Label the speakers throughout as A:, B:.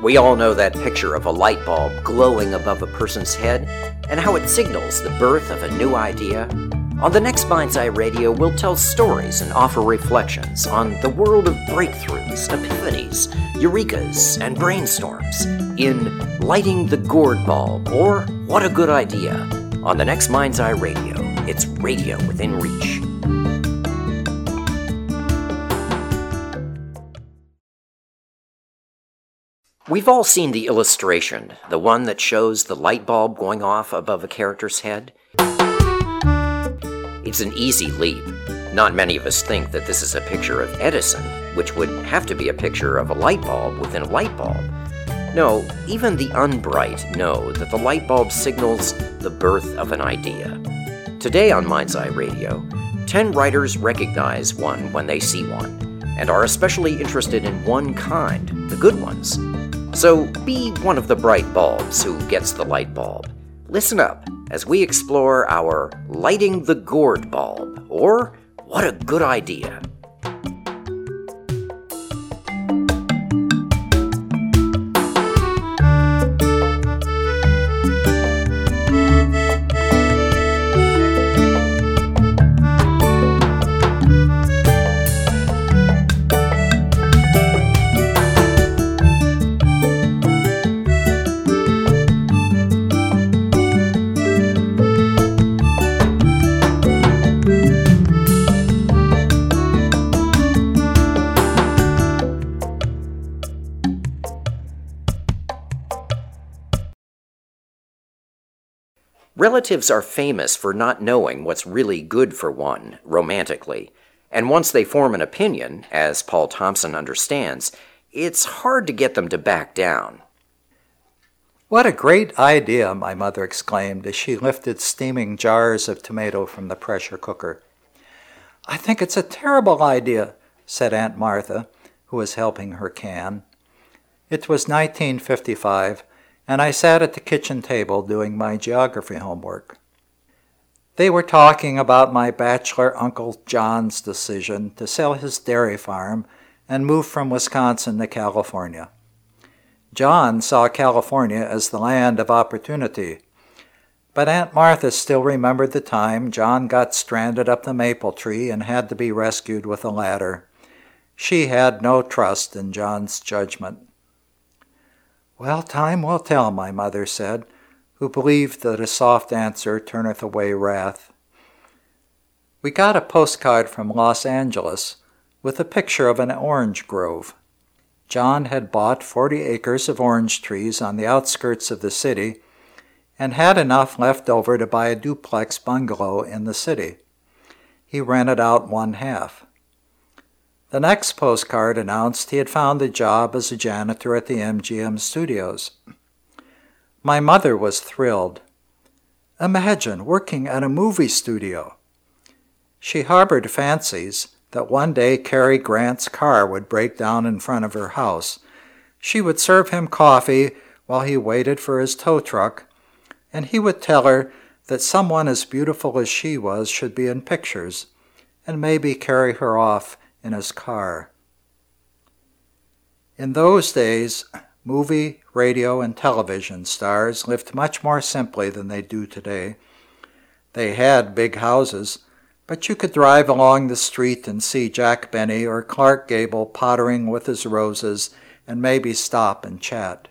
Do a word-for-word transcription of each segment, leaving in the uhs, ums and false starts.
A: We all know that picture of a light bulb glowing above a person's head and how it signals the birth of a new idea. On the next Mind's Eye Radio, we'll tell stories and offer reflections on the world of breakthroughs, epiphanies, eurekas, and brainstorms in Lighting the Gourd Bulb, or What a Good Idea. On the next Mind's Eye Radio, it's radio within reach. We've all seen the illustration, the one that shows the light bulb going off above a character's head. It's an easy leap. Not many of us think that this is a picture of Edison, which would have to be a picture of a light bulb within a light bulb. No, even the unbright know that the light bulb signals the birth of an idea. Today on Mind's Eye Radio, ten writers recognize one when they see one, and are especially interested in one kind, the good ones. So be one of the bright bulbs who gets the light bulb. Listen up as we explore our Lighting the Gourd Bulb, or What a Good Idea. Relatives are famous for not knowing what's really good for one, romantically, and once they form an opinion, as Paul Thompson understands, it's hard to get them to back down.
B: "What a great idea," my mother exclaimed as she lifted steaming jars of tomato from the pressure cooker. "I think it's a terrible idea," said Aunt Martha, who was helping her can. It was nineteen fifty-five, and I sat at the kitchen table doing my geography homework. They were talking about my bachelor Uncle John's decision to sell his dairy farm and move from Wisconsin to California. John saw California as the land of opportunity, but Aunt Martha still remembered the time John got stranded up the maple tree and had to be rescued with a ladder. She had no trust in John's judgment. "Well, time will tell," my mother said, who believed that a soft answer turneth away wrath. We got a postcard from Los Angeles with a picture of an orange grove. John had bought forty acres of orange trees on the outskirts of the city and had enough left over to buy a duplex bungalow in the city. He rented out one half. The next postcard announced he had found a job as a janitor at the M G M studios. My mother was thrilled. Imagine working at a movie studio. She harbored fancies that one day Cary Grant's car would break down in front of her house. She would serve him coffee while he waited for his tow truck, and he would tell her that someone as beautiful as she was should be in pictures, and maybe carry her off in his car. In those days, movie, radio, and television stars lived much more simply than they do today. They had big houses, but you could drive along the street and see Jack Benny or Clark Gable pottering with his roses and maybe stop and chat.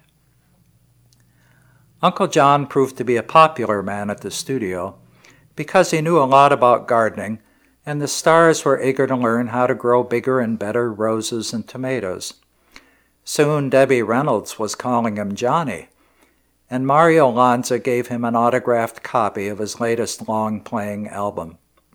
B: Uncle John proved to be a popular man at the studio because he knew a lot about gardening, and the stars were eager to learn how to grow bigger and better roses and tomatoes. Soon Debbie Reynolds was calling him Johnny, and Mario Lanza gave him an autographed copy of his latest long-playing album.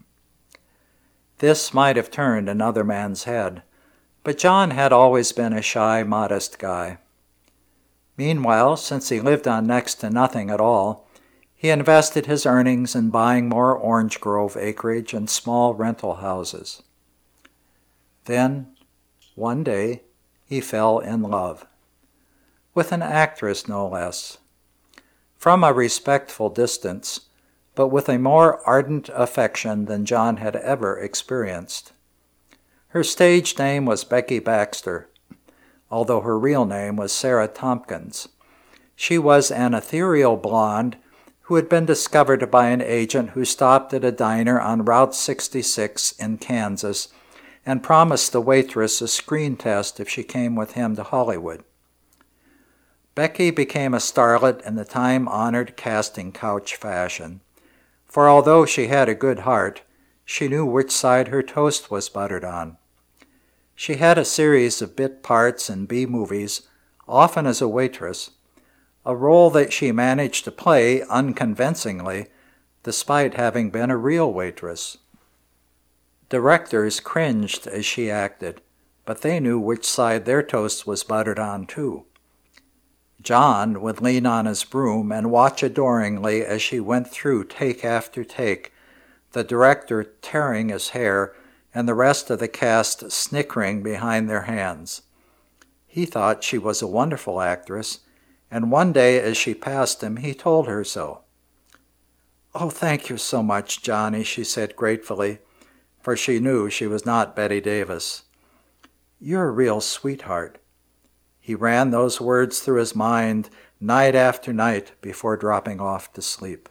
B: This might have turned another man's head, but John had always been a shy, modest guy. Meanwhile, since he lived on next to nothing at all, he invested his earnings in buying more orange grove acreage and small rental houses. Then, one day, he fell in love. With an actress, no less. From a respectful distance, but with a more ardent affection than John had ever experienced. Her stage name was Becky Baxter, although her real name was Sarah Tompkins. She was an ethereal blonde who had been discovered by an agent who stopped at a diner on Route sixty-six in Kansas and promised the waitress a screen test if she came with him to Hollywood. Becky became a starlet in the time-honored casting couch fashion, for although she had a good heart, she knew which side her toast was buttered on. She had a series of bit parts in B-movies, often as a waitress, a role that she managed to play unconvincingly, despite having been a real waitress. Directors cringed as she acted, but they knew which side their toast was buttered on, too. John would lean on his broom and watch adoringly as she went through take after take, the director tearing his hair and the rest of the cast snickering behind their hands. He thought she was a wonderful actress, and one day as she passed him, he told her so. "Oh, thank you so much, Johnny," she said gratefully, for she knew she was not Bette Davis. "You're a real sweetheart." He ran those words through his mind night after night before dropping off to sleep.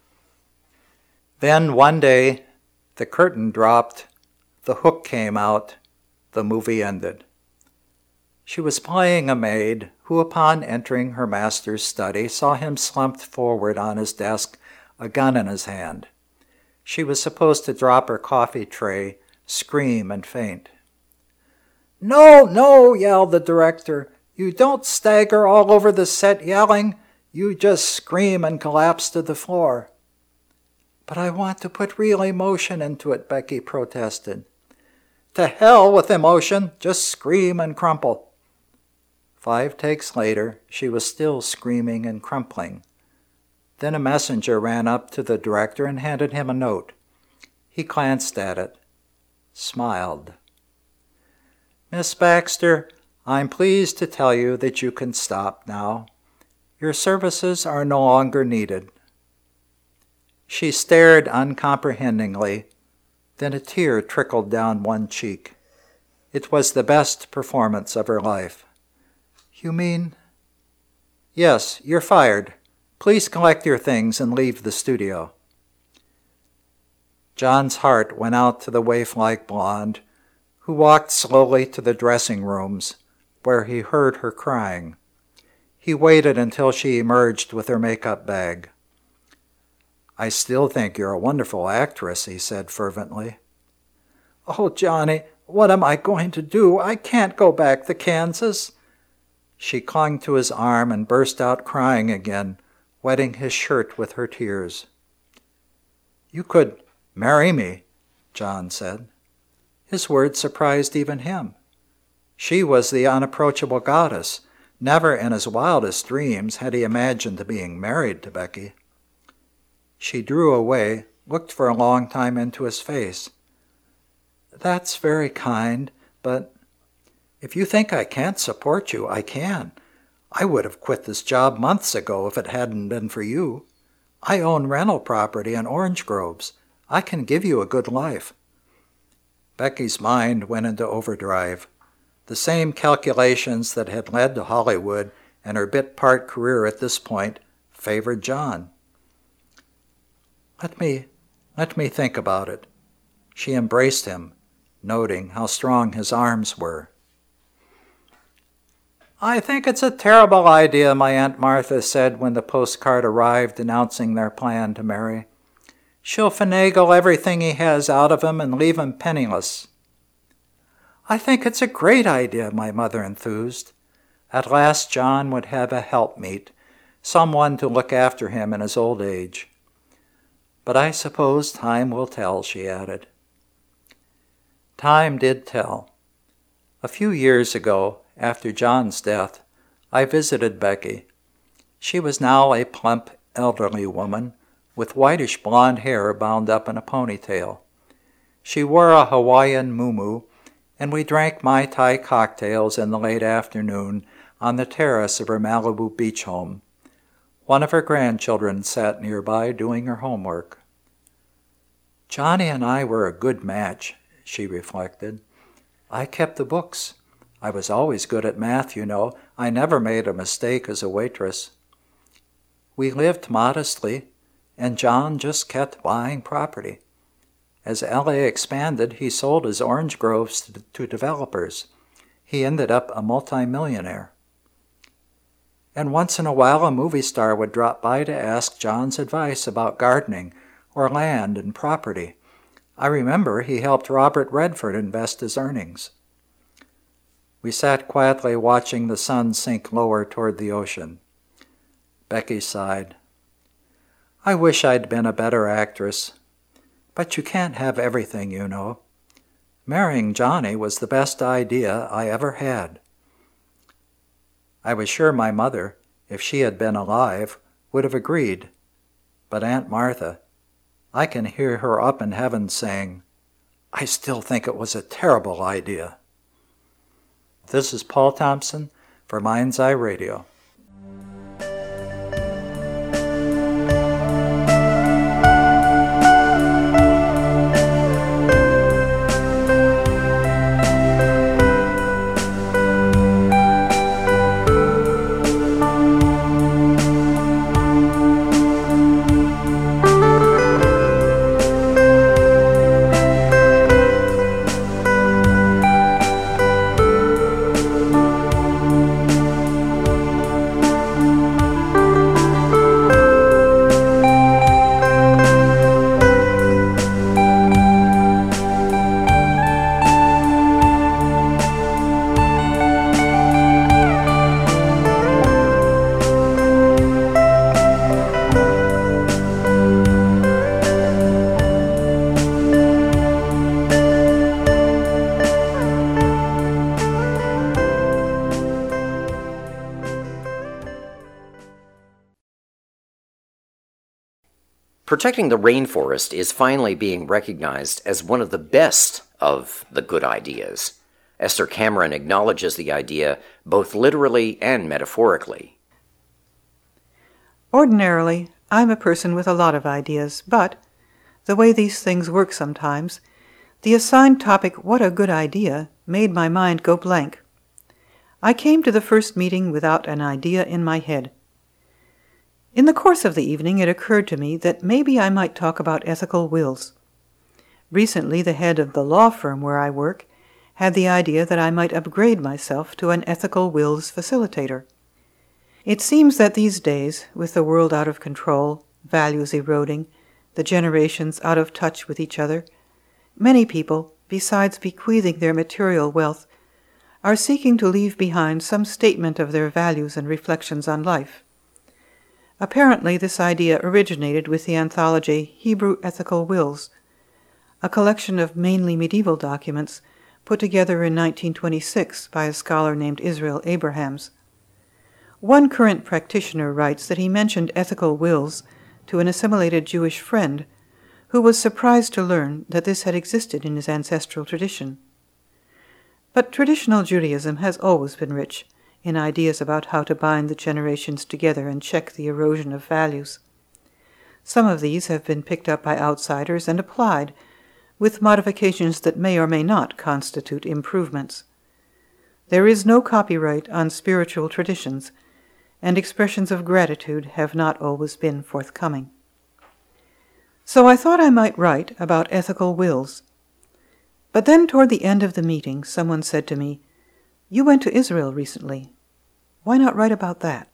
B: Then one day, the curtain dropped, the hook came out, the movie ended. She was playing a maid who, upon entering her master's study, saw him slumped forward on his desk, a gun in his hand. She was supposed to drop her coffee tray, scream, and faint. "No, no," yelled the director. "You don't stagger all over the set yelling. You just scream and collapse to the floor." "But I want to put real emotion into it," Becky protested. "To hell with emotion. Just scream and crumple." Five takes later, she was still screaming and crumpling. Then a messenger ran up to the director and handed him a note. He glanced at it, smiled. "Miss Baxter, I'm pleased to tell you that you can stop now. Your services are no longer needed." She stared uncomprehendingly, then a tear trickled down one cheek. It was the best performance of her life. "You mean?" "Yes, you're fired. Please collect your things and leave the studio." John's heart went out to the waif-like blonde, who walked slowly to the dressing rooms, where he heard her crying. He waited until she emerged with her makeup bag. "I still think you're a wonderful actress," he said fervently. "Oh, Johnny, what am I going to do? I can't go back to Kansas." She clung to his arm and burst out crying again, wetting his shirt with her tears. "You could marry me," John said. His words surprised even him. She was the unapproachable goddess. Never in his wildest dreams had he imagined being married to Becky. She drew away, looked for a long time into his face. "That's very kind, but if you think I can't support you, I can. I would have quit this job months ago if it hadn't been for you. I own rental property in Orange Groves. I can give you a good life." Becky's mind went into overdrive. The same calculations that had led to Hollywood and her bit-part career at this point favored John. Let me, let me think about it." She embraced him, noting how strong his arms were. "I think it's a terrible idea," my Aunt Martha said when the postcard arrived announcing their plan to marry. "She'll finagle everything he has out of him and leave him penniless." "I think it's a great idea," my mother enthused. At last John would have a helpmeet, someone to look after him in his old age. "But I suppose time will tell," she added. Time did tell. A few years ago, after John's death, I visited Becky. She was now a plump, elderly woman with whitish blonde hair bound up in a ponytail. She wore a Hawaiian muumuu, and we drank Mai Tai cocktails in the late afternoon on the terrace of her Malibu beach home. One of her grandchildren sat nearby doing her homework. "Johnny and I were a good match," she reflected. "I kept the books. I was always good at math, you know. I never made a mistake as a waitress. We lived modestly, and John just kept buying property. As L A expanded, he sold his orange groves to, to developers. He ended up a multimillionaire. And once in a while, a movie star would drop by to ask John's advice about gardening or land and property. I remember he helped Robert Redford invest his earnings. We sat quietly watching the sun sink lower toward the ocean. Becky sighed. I wish I'd been a better actress. But you can't have everything, you know. Marrying Johnny was the best idea I ever had. I was sure my mother, if she had been alive, would have agreed. But Aunt Martha, I can hear her up in heaven saying, I still think it was a terrible idea. This is Paul Thompson for Mind's Eye Radio.
A: Protecting the rainforest is finally being recognized as one of the best of the good ideas. Esther Cameron acknowledges the idea both literally and metaphorically.
C: Ordinarily, I'm a person with a lot of ideas, but, the way these things work sometimes, the assigned topic, what a good idea, made my mind go blank. I came to the first meeting without an idea in my head. In the course of the evening, it occurred to me that maybe I might talk about ethical wills. Recently, the head of the law firm where I work had the idea that I might upgrade myself to an ethical wills facilitator. It seems that these days, with the world out of control, values eroding, the generations out of touch with each other, many people, besides bequeathing their material wealth, are seeking to leave behind some statement of their values and reflections on life. Apparently, this idea originated with the anthology Hebrew Ethical Wills, a collection of mainly medieval documents put together in nineteen twenty-six by a scholar named Israel Abrahams. One current practitioner writes that he mentioned ethical wills to an assimilated Jewish friend who was surprised to learn that this had existed in his ancestral tradition. But traditional Judaism has always been rich in ideas about how to bind the generations together and check the erosion of values. Some of these have been picked up by outsiders and applied, with modifications that may or may not constitute improvements. There is no copyright on spiritual traditions, and expressions of gratitude have not always been forthcoming. So I thought I might write about ethical wills. But then toward the end of the meeting, someone said to me, "You went to Israel recently. Why not write about that?"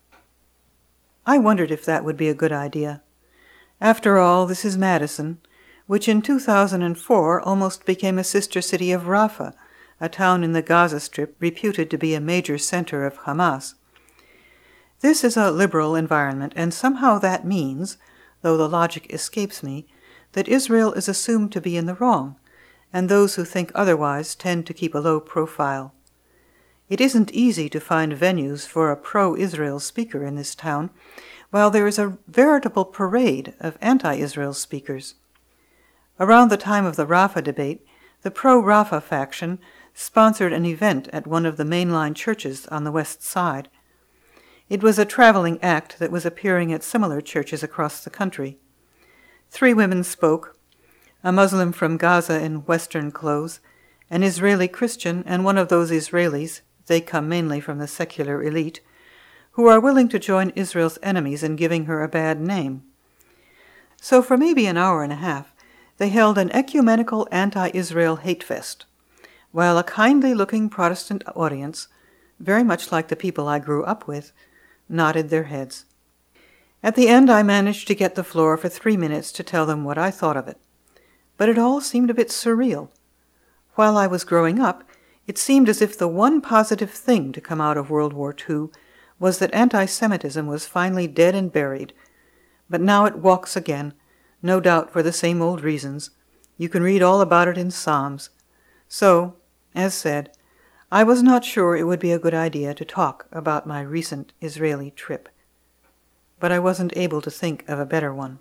C: I wondered if that would be a good idea. After all, this is Madison, which in two thousand four almost became a sister city of Rafah, a town in the Gaza Strip reputed to be a major center of Hamas. This is a liberal environment, and somehow that means, though the logic escapes me, that Israel is assumed to be in the wrong, and those who think otherwise tend to keep a low profile. It isn't easy to find venues for a pro-Israel speaker in this town, while there is a veritable parade of anti-Israel speakers. Around the time of the Rafah debate, the pro-Rafah faction sponsored an event at one of the mainline churches on the west side. It was a traveling act that was appearing at similar churches across the country. Three women spoke, a Muslim from Gaza in Western clothes, an Israeli Christian and one of those Israelis, they come mainly from the secular elite, who are willing to join Israel's enemies in giving her a bad name. So for maybe an hour and a half, they held an ecumenical anti-Israel hate fest, while a kindly-looking Protestant audience, very much like the people I grew up with, nodded their heads. At the end, I managed to get the floor for three minutes to tell them what I thought of it. But it all seemed a bit surreal. While I was growing up, it seemed as if the one positive thing to come out of World War Two was that anti-Semitism was finally dead and buried. But now it walks again, no doubt for the same old reasons. You can read all about it in Psalms. So, as said, I was not sure it would be a good idea to talk about my recent Israeli trip. But I wasn't able to think of a better one.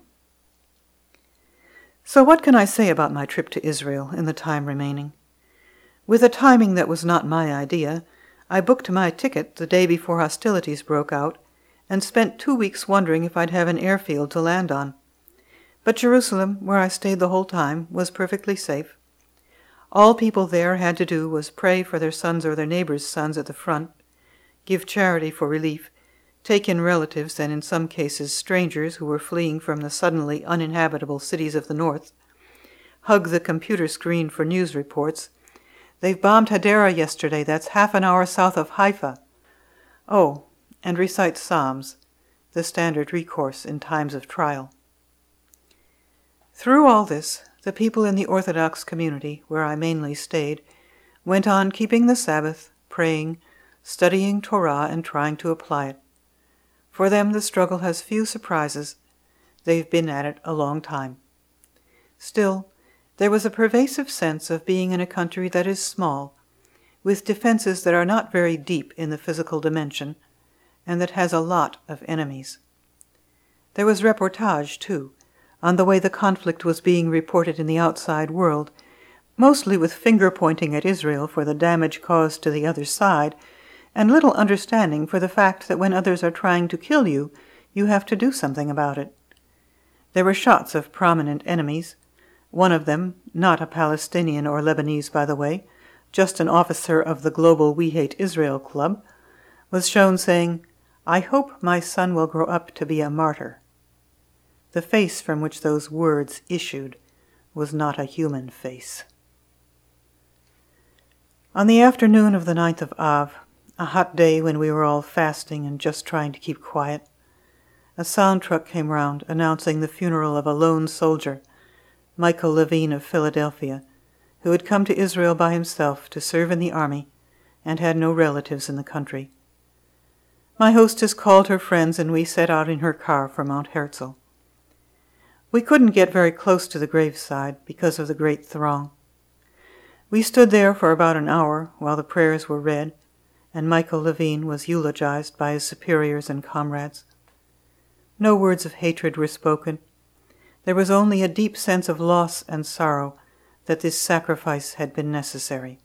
C: So what can I say about my trip to Israel in the time remaining? With a timing that was not my idea, I booked my ticket the day before hostilities broke out and spent two weeks wondering if I'd have an airfield to land on. But Jerusalem, where I stayed the whole time, was perfectly safe. All people there had to do was pray for their sons or their neighbors' sons at the front, give charity for relief, take in relatives and in some cases strangers who were fleeing from the suddenly uninhabitable cities of the north, hug the computer screen for news reports. They've bombed Hadera yesterday, that's half an hour south of Haifa. Oh, and recite Psalms, the standard recourse in times of trial. Through all this, the people in the Orthodox community, where I mainly stayed, went on keeping the Sabbath, praying, studying Torah, and trying to apply it. For them, the struggle has few surprises. They've been at it a long time. Still, there was a pervasive sense of being in a country that is small, with defenses that are not very deep in the physical dimension, and that has a lot of enemies. There was reportage, too, on the way the conflict was being reported in the outside world, mostly with finger-pointing at Israel for the damage caused to the other side, and little understanding for the fact that when others are trying to kill you, you have to do something about it. There were shots of prominent enemies. One of them, not a Palestinian or Lebanese, by the way, just an officer of the global We Hate Israel Club, was shown saying, "I hope my son will grow up to be a martyr." The face from which those words issued was not a human face. On the afternoon of the ninth of Av, a hot day when we were all fasting and just trying to keep quiet, a sound truck came round announcing the funeral of a lone soldier, Michael Levine of Philadelphia, who had come to Israel by himself to serve in the army and had no relatives in the country. My hostess called her friends and we set out in her car for Mount Herzl. We couldn't get very close to the graveside because of the great throng. We stood there for about an hour while the prayers were read and Michael Levine was eulogized by his superiors and comrades. No words of hatred were spoken. There was only a deep sense of loss and sorrow that this sacrifice had been necessary.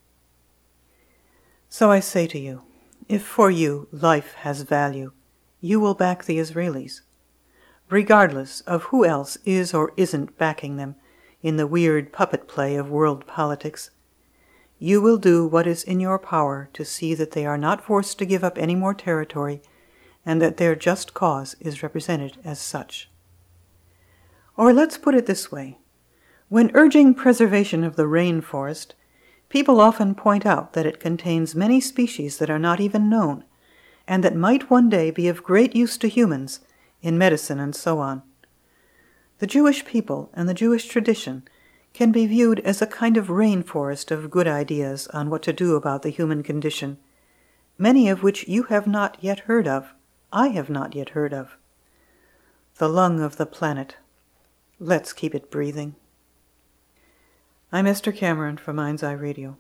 C: So I say to you, if for you life has value, you will back the Israelis, regardless of who else is or isn't backing them in the weird puppet play of world politics. You will do what is in your power to see that they are not forced to give up any more territory and that their just cause is represented as such. Or let's put it this way. When urging preservation of the rainforest, people often point out that it contains many species that are not even known, and that might one day be of great use to humans in medicine and so on. The Jewish people and the Jewish tradition can be viewed as a kind of rainforest of good ideas on what to do about the human condition, many of which you have not yet heard of, I have not yet heard of. The lung of the planet. Let's keep it breathing. I'm Esther Cameron for Mind's Eye Radio.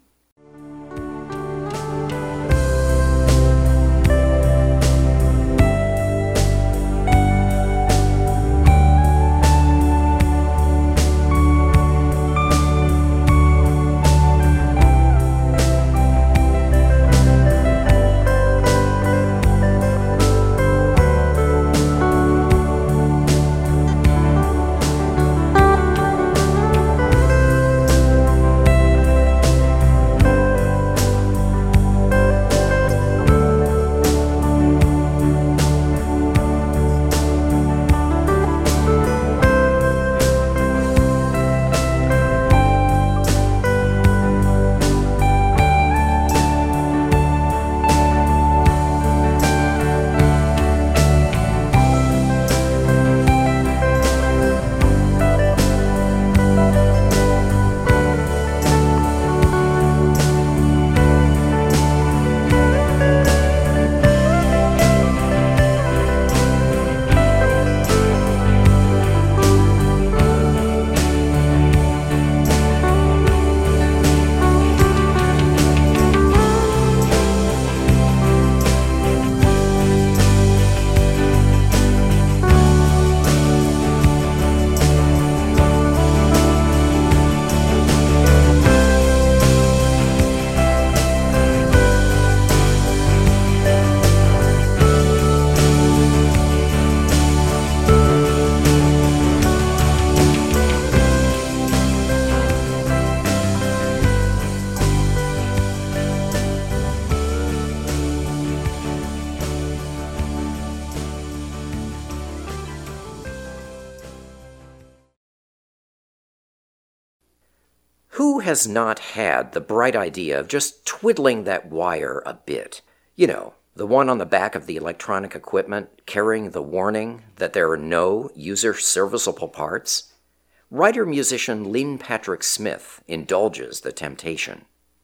A: Who has not had the bright idea of just twiddling that wire a bit? You know, the one on the back of the electronic equipment carrying the warning that there are no user-serviceable parts? Writer-musician Lynn Patrick Smith indulges the temptation.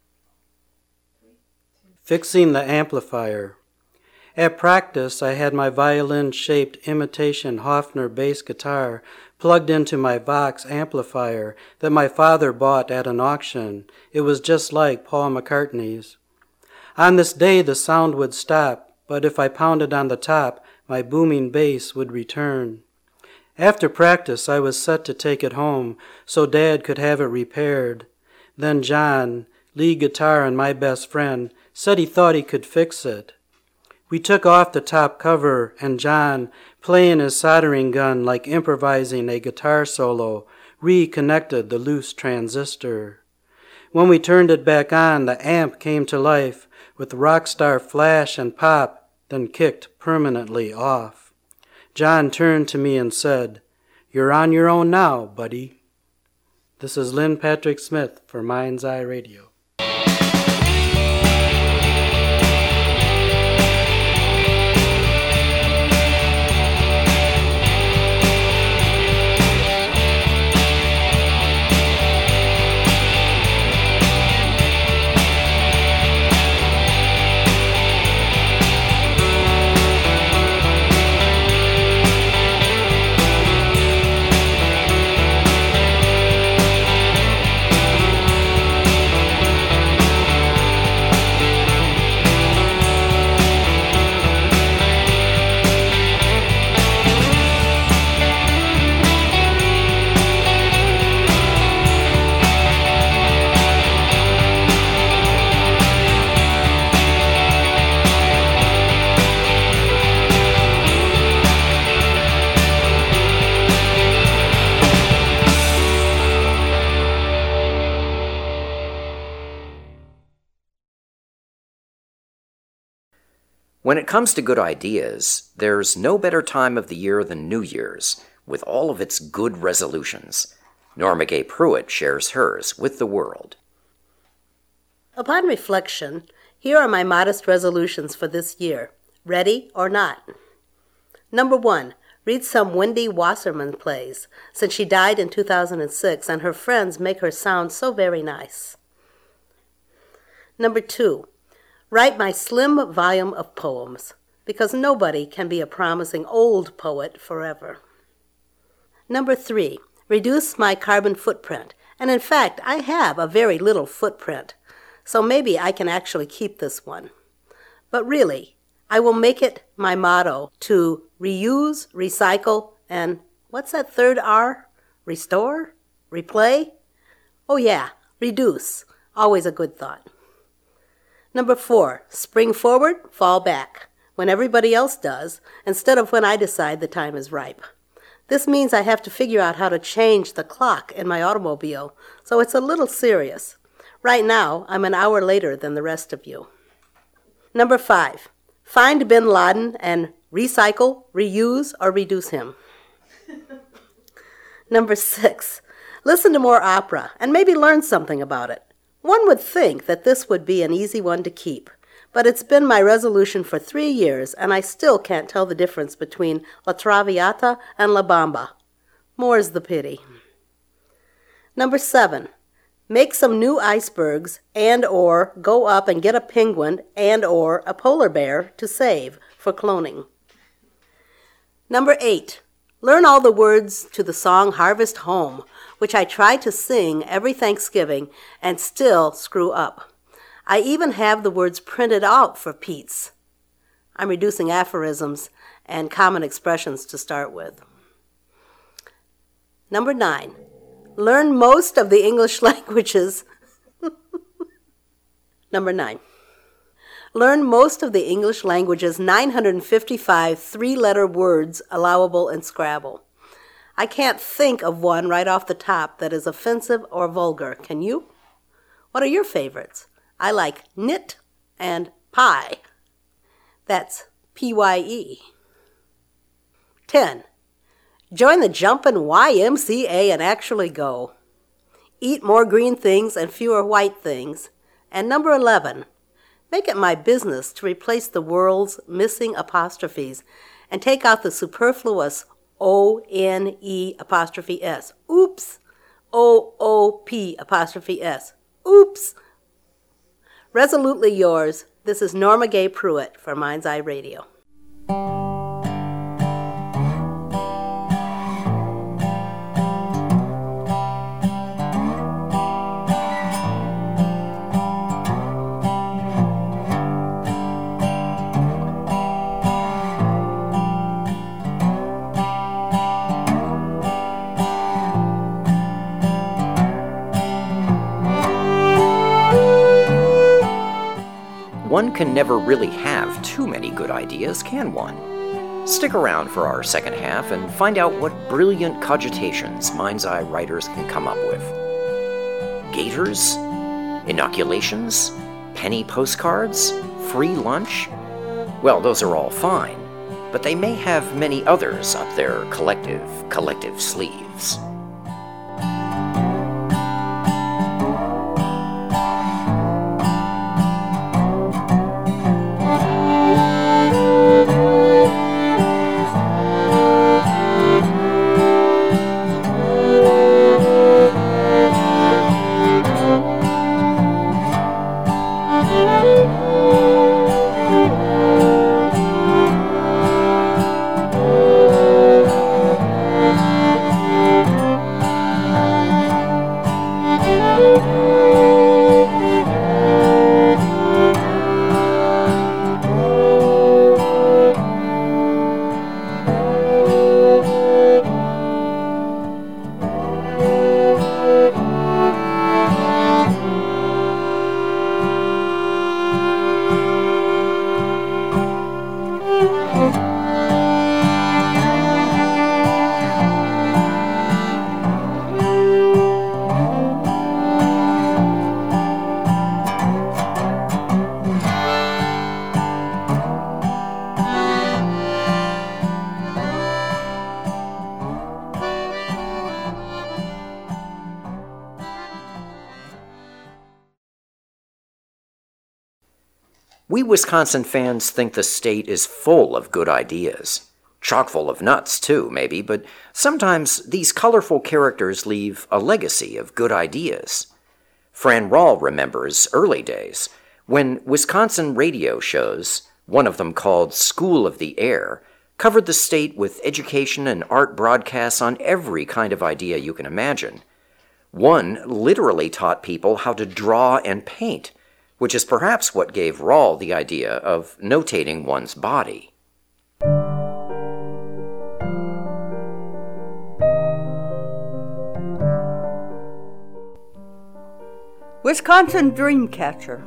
D: Fixing the amplifier. At practice, I had my violin-shaped imitation Hofner bass guitar plugged into my Vox amplifier that my father bought at an auction. It was just like Paul McCartney's. On this day, the sound would stop, but if I pounded on the top, my booming bass would return. After practice, I was set to take it home so Dad could have it repaired. Then John, lead guitar and my best friend, said he thought he could fix it. We took off the top cover, and John, playing his soldering gun like improvising a guitar solo, reconnected the loose transistor. When we turned it back on, the amp came to life with rockstar flash and pop, then kicked permanently off. John turned to me and said, "You're on your own now, buddy." This is Lynn Patrick Smith for Mind's Eye Radio.
A: When it comes to good ideas, there's no better time of the year than New Year's, with all of its good resolutions. Norma Gay Pruitt shares hers with the world.
E: Upon reflection, here are my modest resolutions for this year, ready or not. Number one, read some Wendy Wasserman plays, since she died in two thousand six and her friends make her sound so very nice. Number two, write my slim volume of poems, because nobody can be a promising old poet forever. Number three, reduce my carbon footprint, and in fact, I have a very little footprint, so maybe I can actually keep this one. But really, I will make it my motto to reuse, recycle, and what's that third R? Restore? Replay? Oh yeah, reduce. Always a good thought. Number four, spring forward, fall back, when everybody else does, instead of when I decide the time is ripe. This means I have to figure out how to change the clock in my automobile, so it's a little serious. Right now, I'm an hour later than the rest of you. Number five, find Bin Laden and recycle, reuse, or reduce him. Number six, listen to more opera and maybe learn something about it. One would think that this would be an easy one to keep, but it's been my resolution for three years, and I still can't tell the difference between La Traviata and La Bamba. More's the pity. Number seven, make some new icebergs and or go up and get a penguin and or a polar bear to save for cloning. Number eight, learn all the words to the song Harvest Home, which I try to sing every Thanksgiving and still screw up. I even have the words printed out for Pete's. I'm reducing aphorisms and common expressions to start with. Number nine, learn most of the English languages. Number nine, learn most of the English language's nine hundred fifty-five three-letter words allowable in Scrabble. I can't think of one right off the top that is offensive or vulgar. Can you? What are your favorites? I like knit and pie. That's P Y E. ten. Join the Jumpin' Y M C A and actually go. Eat more green things and fewer white things. And number eleven, make it my business to replace the world's missing apostrophes and take out the superfluous O N E apostrophe S. Oops. O O P apostrophe S. Oops. Resolutely yours, this is Norma Gay Pruitt for Mind's Eye Radio.
A: One can never really have too many good ideas, can one? Stick around for our second half and find out what brilliant cogitations Mind's Eye writers can come up with. Gators? Inoculations? Penny postcards? Free lunch? Well, those are all fine, but they may have many others up their collective, collective sleeves. We Wisconsin fans think the state is full of good ideas. Chock full of nuts, too, maybe, but sometimes these colorful characters leave a legacy of good ideas. Fran Rawl remembers early days when Wisconsin radio shows, one of them called School of the Air, covered the state with education and art broadcasts on every kind of idea you can imagine. One literally taught people how to draw and paint, which is perhaps what gave Rawl the idea of notating one's body.
F: Wisconsin Dreamcatcher.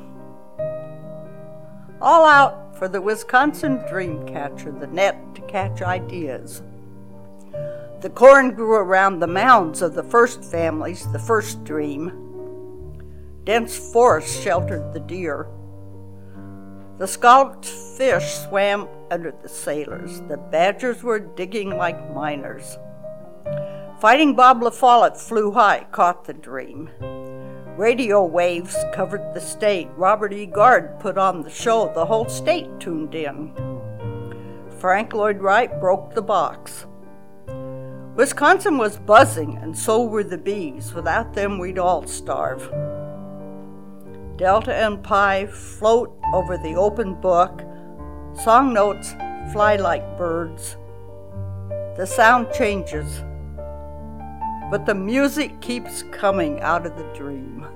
F: All out for the Wisconsin Dreamcatcher, the net to catch ideas. The corn grew around the mounds of the first families, the first dream. Dense forest sheltered the deer. The scalloped fish swam under the sailors. The badgers were digging like miners. Fighting Bob LaFollette flew high, caught the dream. Radio waves covered the state. Robert E. Gard put on the show. The whole state tuned in. Frank Lloyd Wright broke the box. Wisconsin was buzzing, and so were the bees. Without them, we'd all starve. Delta and Pi float over the open book. Song notes fly like birds. The sound changes, but the music keeps coming out of the dream.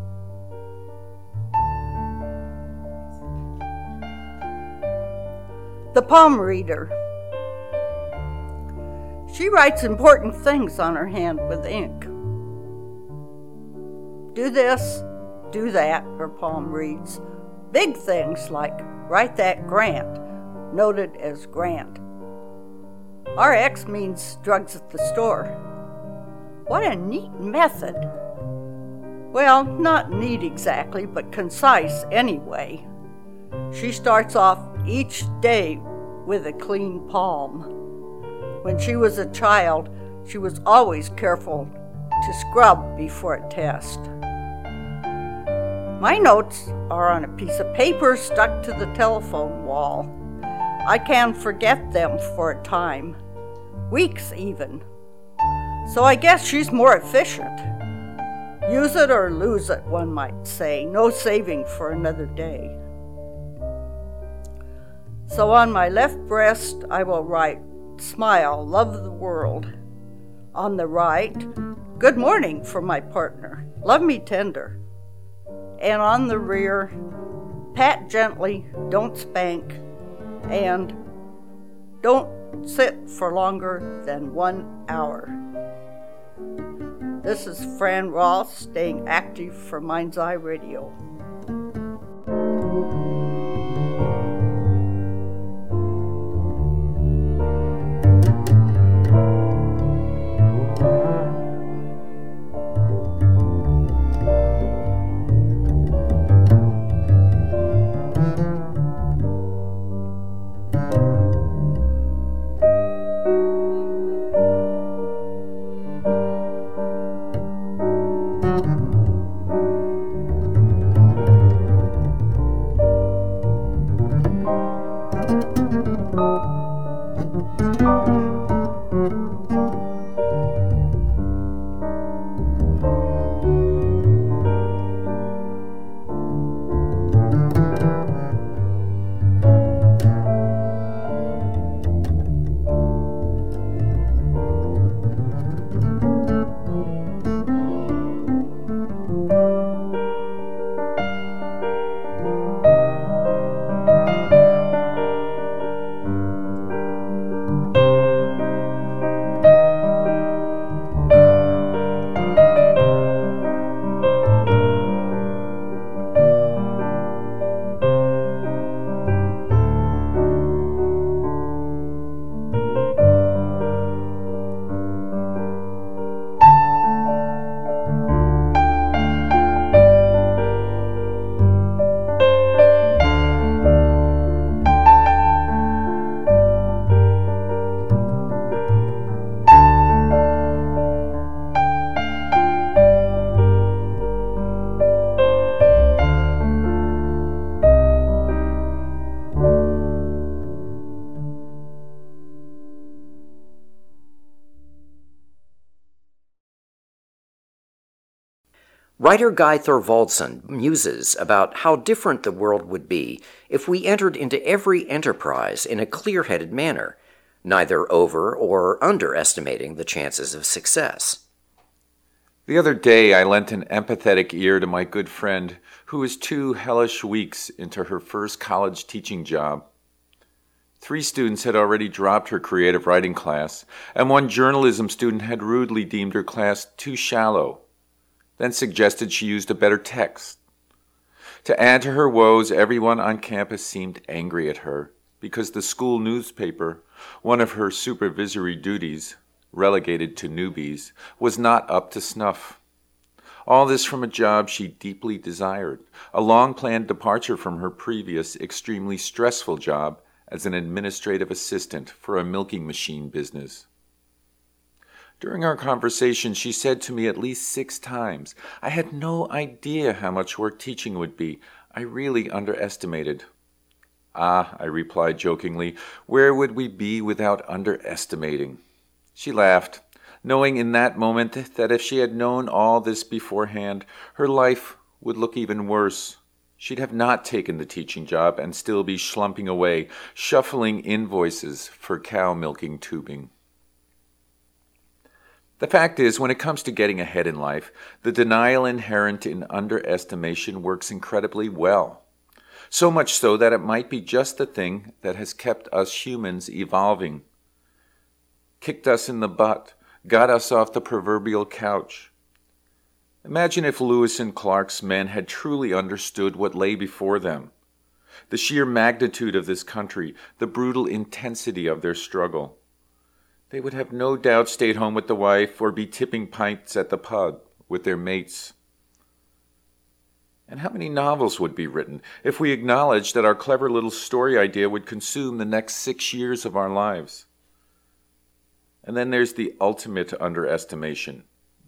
F: The palm reader. She writes important things on her hand with ink. Do this, do that, her palm reads. Big things like write that grant, noted as grant. R X means drugs at the store. What a neat method. Well, not neat exactly, but concise anyway. She starts off each day with a clean palm. When she was a child, she was always careful to scrub before a test. My notes are on a piece of paper stuck to the telephone wall. I can forget them for a time, weeks even. So I guess she's more efficient. Use it or lose it, one might say. No saving for another day. So on my left breast I will write, smile, love the world. On the right, good morning for my partner, love me tender. And on the rear, pat gently, don't spank, and don't sit for longer than one hour. This is Fran Ross, staying active for Mind's Eye Radio.
A: Writer Guy Thorvaldsen muses about how different the world would be if we entered into every enterprise in a clear-headed manner, neither over or underestimating the chances of success.
G: The other day I lent an empathetic ear to my good friend who was two hellish weeks into her first college teaching job. Three students had already dropped her creative writing class, and one journalism student had rudely deemed her class too shallow, then suggested she used a better text. To add to her woes, everyone on campus seemed angry at her because the school newspaper, one of her supervisory duties, relegated to newbies, was not up to snuff. All this from a job she deeply desired, a long-planned departure from her previous, extremely stressful job as an administrative assistant for a milking machine business. During our conversation, she said to me at least six times, I had no idea how much work teaching would be. I really underestimated. Ah, I replied jokingly, where would we be without underestimating? She laughed, knowing in that moment that if she had known all this beforehand, her life would look even worse. She'd have not taken the teaching job and still be slumping away, shuffling invoices for cow milking tubing. The fact is, when it comes to getting ahead in life, the denial inherent in underestimation works incredibly well. So much so that it might be just the thing that has kept us humans evolving, kicked us in the butt, got us off the proverbial couch. Imagine if Lewis and Clark's men had truly understood what lay before them, the sheer magnitude of this country, the brutal intensity of their struggle. They would have no doubt stayed home with the wife or be tipping pints at the pub with their mates. And how many novels would be written if we acknowledged that our clever little story idea would consume the next six years of our lives? And then there's the ultimate underestimation,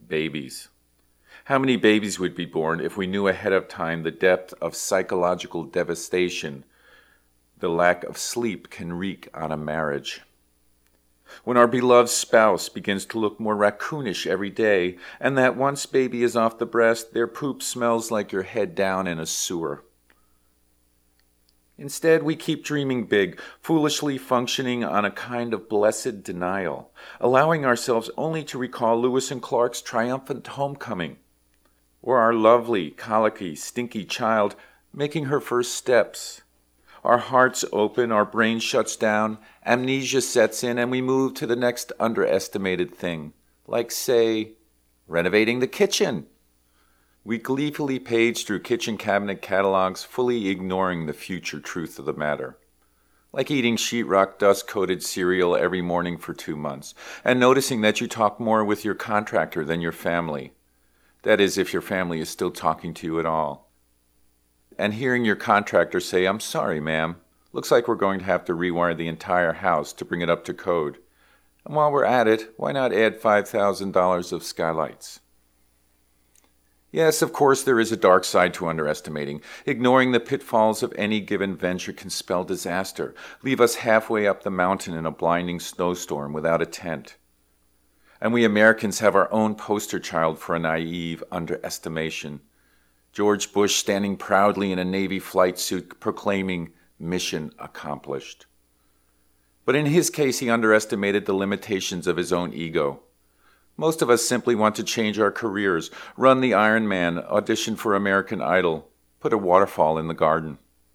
G: babies. How many babies would be born if we knew ahead of time the depth of psychological devastation the lack of sleep can wreak on a marriage? When our beloved spouse begins to look more raccoonish every day, and that once baby is off the breast, their poop smells like your head down in a sewer. Instead, we keep dreaming big, foolishly functioning on a kind of blessed denial, allowing ourselves only to recall Lewis and Clark's triumphant homecoming, or our lovely, colicky, stinky child making her first steps. Our hearts open, our brain shuts down, amnesia sets in, and we move to the next underestimated thing, like, say, renovating the kitchen. We gleefully page through kitchen cabinet catalogs, fully ignoring the future truth of the matter. Like eating sheetrock dust-coated cereal every morning for two months, and noticing that you talk more with your contractor than your family. That is, if your family is still talking to you at all. And hearing your contractor say, "I'm sorry, ma'am. Looks like we're going to have to rewire the entire house to bring it up to code. And while we're at it, why not add five thousand dollars of skylights?" Yes, of course, there is a dark side to underestimating. Ignoring the pitfalls of any given venture can spell disaster, leave us halfway up the mountain in a blinding snowstorm without a tent. And we Americans have our own poster child for a naive underestimation. George Bush standing proudly in a Navy flight suit proclaiming, "Mission accomplished." But in his case, he underestimated the limitations of his own ego. Most of us simply want to change our careers, run the Ironman, audition for American Idol, put a waterfall in the garden.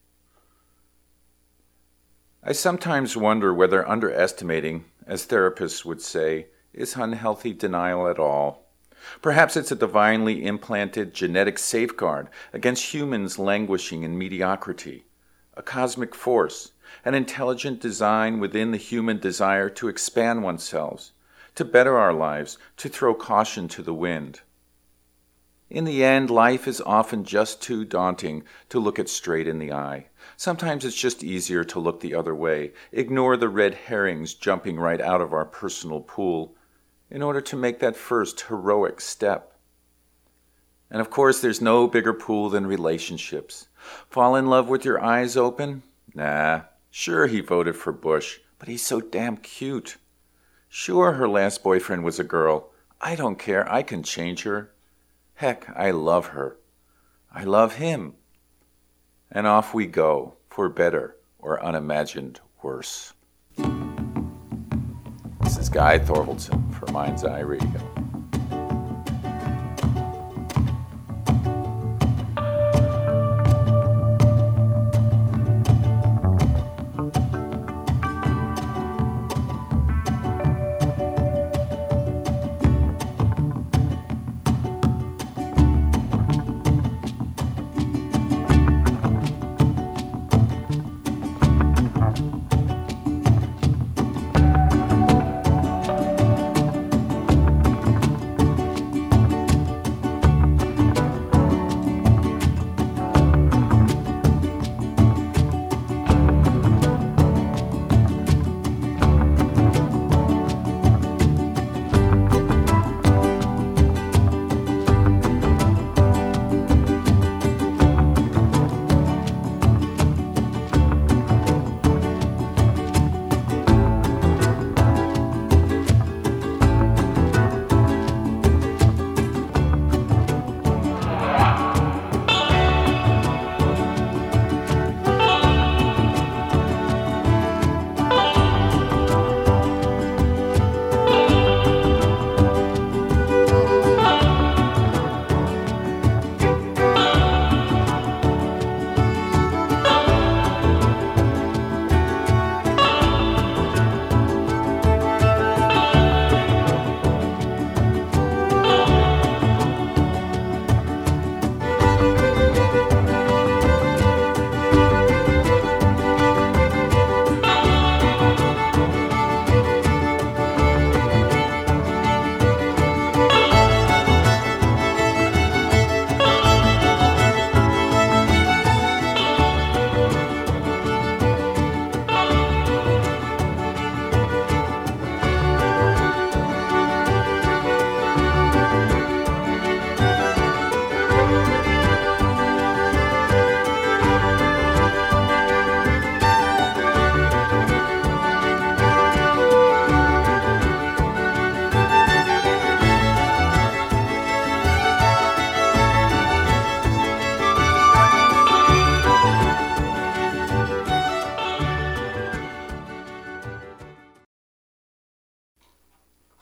G: I sometimes wonder whether underestimating, as therapists would say, is unhealthy denial at all. Perhaps it's a divinely implanted genetic safeguard against humans languishing in mediocrity, a cosmic force, an intelligent design within the human desire to expand oneself, to better our lives, to throw caution to the wind. In the end, life is often just too daunting to look it straight in the eye. Sometimes it's just easier to look the other way, ignore the red herrings jumping right out of our personal pool, in order to make that first heroic step. And of course, there's no bigger pool than relationships. Fall in love with your eyes open? Nah, sure he voted for Bush, but he's so damn cute. Sure, her last boyfriend was a girl. I don't care, I can change her. Heck, I love her. I love him. And off we go, for better or unimagined worse. This is Guy Thorvaldson for Mind's Eye Radio.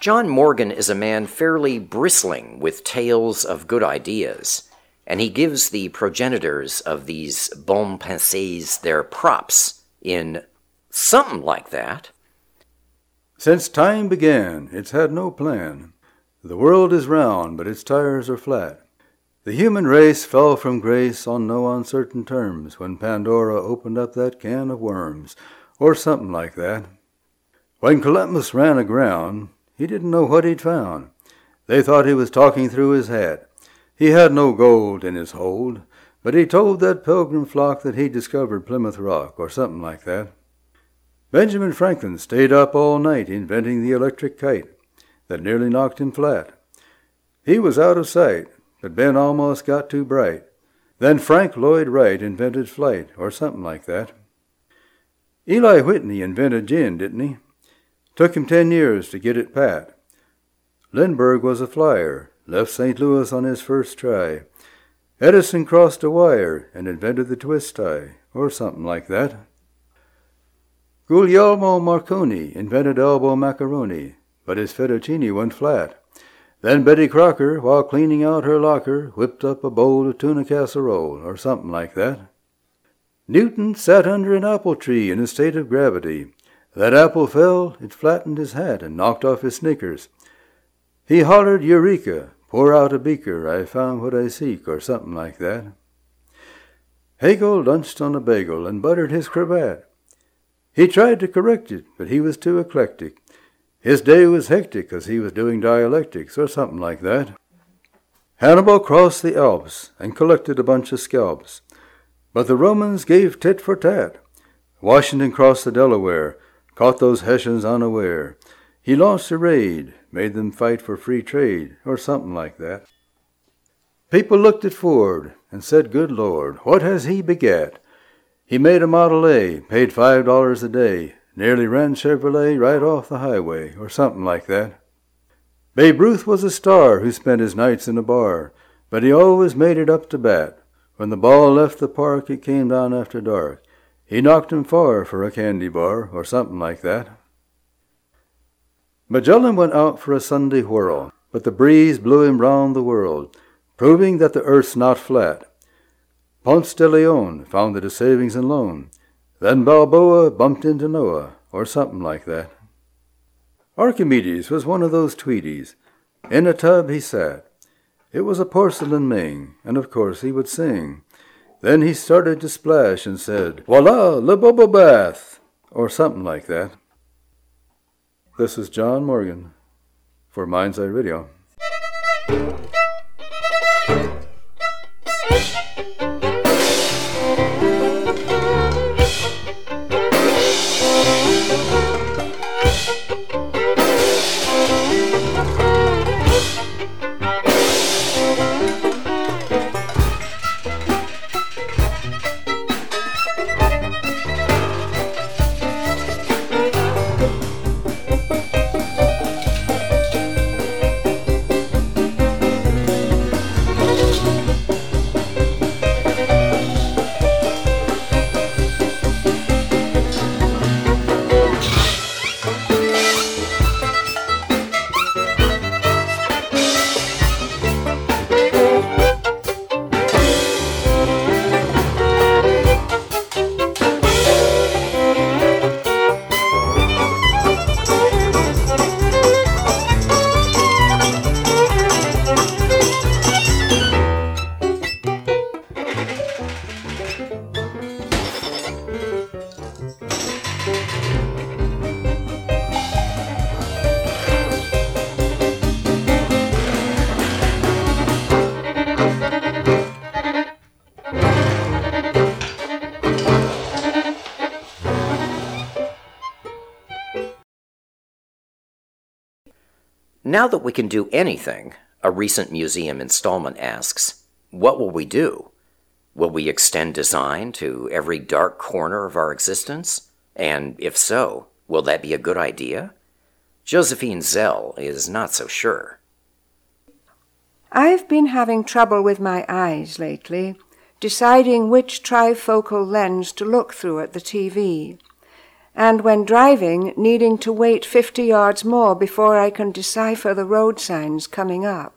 A: John Morgan is a man fairly bristling with tales of good ideas, and he gives the progenitors of these bonnes pensées their props in something like that.
H: Since time began, it's had no plan. The world is round, but its tires are flat. The human race fell from grace on no uncertain terms when Pandora opened up that can of worms, or something like that. When Columbus ran aground, he didn't know what he'd found. They thought he was talking through his hat. He had no gold in his hold, but he told that pilgrim flock that he'd discovered Plymouth Rock, or something like that. Benjamin Franklin stayed up all night inventing the electric kite that nearly knocked him flat. He was out of sight, but Ben almost got too bright. Then Frank Lloyd Wright invented flight, or something like that. Eli Whitney invented gin, didn't he? Took him ten years to get it pat. Lindbergh was a flyer, left Saint Louis on his first try. Edison crossed a wire and invented the twist tie, or something like that. Guglielmo Marconi invented elbow macaroni, but his fettuccine went flat. Then Betty Crocker, while cleaning out her locker, whipped up a bowl of tuna casserole, or something like that. Newton sat under an apple tree in a state of gravity. That apple fell, it flattened his hat and knocked off his sneakers. He hollered, "Eureka! Pour out a beaker, I found what I seek," or something like that. Hegel lunched on a bagel and buttered his cravat. He tried to correct it, but he was too eclectic. His day was hectic, 'cause he was doing dialectics, or something like that. Hannibal crossed the Alps and collected a bunch of scalps, but the Romans gave tit for tat. Washington crossed the Delaware, caught those Hessians unaware. He launched a raid, made them fight for free trade, or something like that. People looked at Ford and said, "Good Lord, what has he begat?" He made a Model A, paid five dollars a day, nearly ran Chevrolet right off the highway, or something like that. Babe Ruth was a star who spent his nights in a bar, but he always made it up to bat. When the ball left the park, it came down after dark. He knocked him far for a candy bar, or something like that. Magellan went out for a Sunday whirl, but the breeze blew him round the world, proving that the earth's not flat. Ponce de Leon founded a savings and loan. Then Balboa bumped into Noah, or something like that. Archimedes was one of those Tweedies. In a tub he sat. It was a porcelain Ming, and of course he would sing. Then he started to splash and said, "Voila, le bubble bath," or something like that. This is John Morgan for Mind's Eye Radio.
A: Now that we can do anything, a recent museum installment asks, what will we do? Will we extend design to every dark corner of our existence? And if so, will that be a good idea? Josephine Zell is not so sure.
I: I've been having trouble with my eyes lately, deciding which trifocal lens to look through at the T V. and when driving, needing to wait fifty yards more before I can decipher the road signs coming up.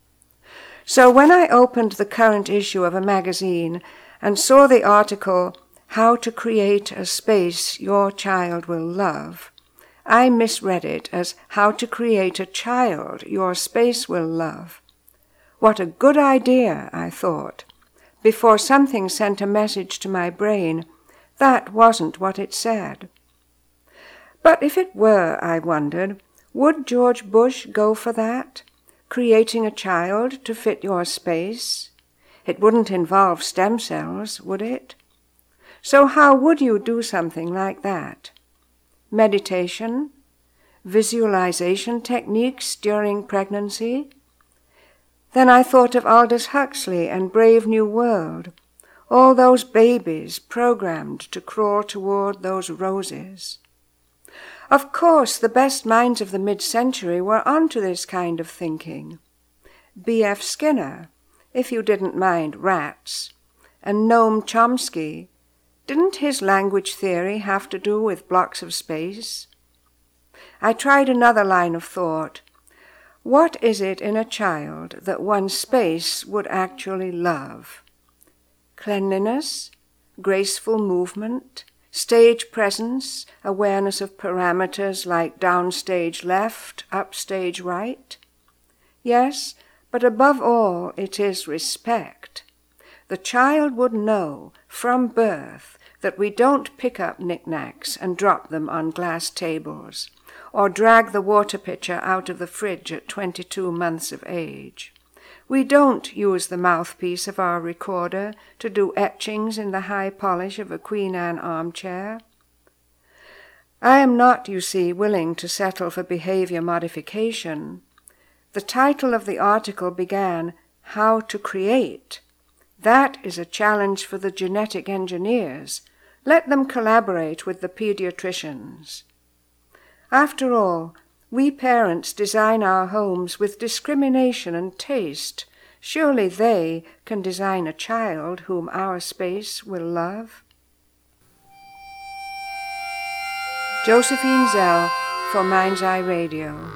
I: So when I opened the current issue of a magazine and saw the article, How to Create a Space Your Child Will Love, I misread it as How to Create a Child Your Space Will Love. What a good idea, I thought, before something sent a message to my brain. That wasn't what it said. But if it were, I wondered, would George Bush go for that? Creating a child to fit your space? It wouldn't involve stem cells, would it? So how would you do something like that? Meditation? Visualization techniques during pregnancy? Then I thought of Aldous Huxley and Brave New World, all those babies programmed to crawl toward those roses. Of course, the best minds of the mid-century were onto this kind of thinking. B F Skinner, if you didn't mind rats, and Noam Chomsky. Didn't his language theory have to do with blocks of space? I tried another line of thought. What is it in a child that one's space would actually love? Cleanliness, graceful movement, stage presence, awareness of parameters like downstage left, upstage right? Yes, but above all it is respect. The child would know from birth that we don't pick up knickknacks and drop them on glass tables, or drag the water pitcher out of the fridge at twenty-two months of age. We don't use the mouthpiece of our recorder to do etchings in the high polish of a Queen Anne armchair. I am not, you see, willing to settle for behavior modification. The title of the article began, How to Create. That is a challenge for the genetic engineers. Let them collaborate with the pediatricians. After all, we parents design our homes with discrimination and taste. Surely they can design a child whom our space will love. Josephine Zell for Mind's Eye Radio.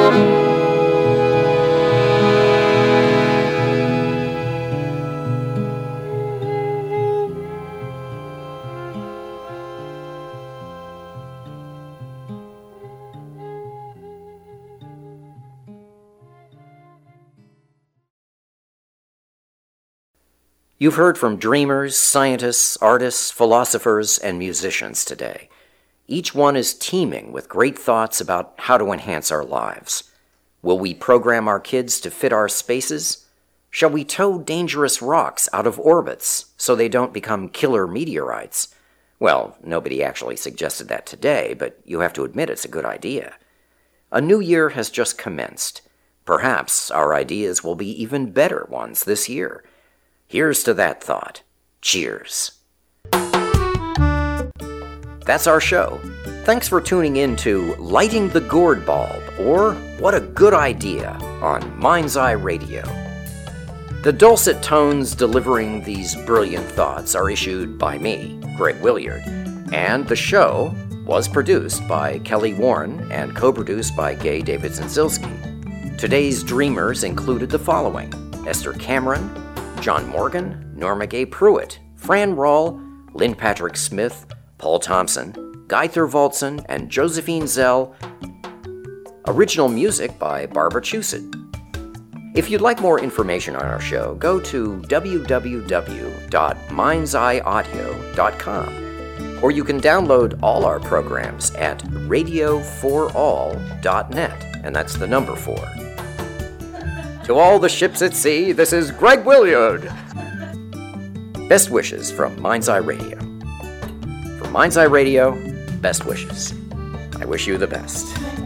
A: You've heard from dreamers, scientists, artists, philosophers, and musicians today. Each one is teeming with great thoughts about how to enhance our lives. Will we program our kids to fit our spaces? Shall we tow dangerous rocks out of orbits so they don't become killer meteorites? Well, nobody actually suggested that today, but you have to admit it's a good idea. A new year has just commenced. Perhaps our ideas will be even better ones this year. Here's to that thought. Cheers. That's our show. Thanks for tuning in to Lighting the Gourd Bulb, or What a Good Idea, on Mind's Eye Radio. The dulcet tones delivering these brilliant thoughts are issued by me, Greg Williard, and the show was produced by Kelly Warren and co-produced by Gay Davidson-Zilski. Today's dreamers included the following: Esther Cameron, John Morgan, Norma Gay Pruitt, Fran Rawl, Lynn Patrick Smith, Paul Thompson, Guy Thorvaldsen, and Josephine Zell. Original music by Barbara Chusett. If you'd like more information on our show, go to w w w dot minds eye audio dot com, or you can download all our programs at radio for all dot net, and that's the number four. To all the ships at sea, this is Greg Williard. Best wishes from Mind's Eye Radio. From Mind's Eye Radio, best wishes. I wish you the best.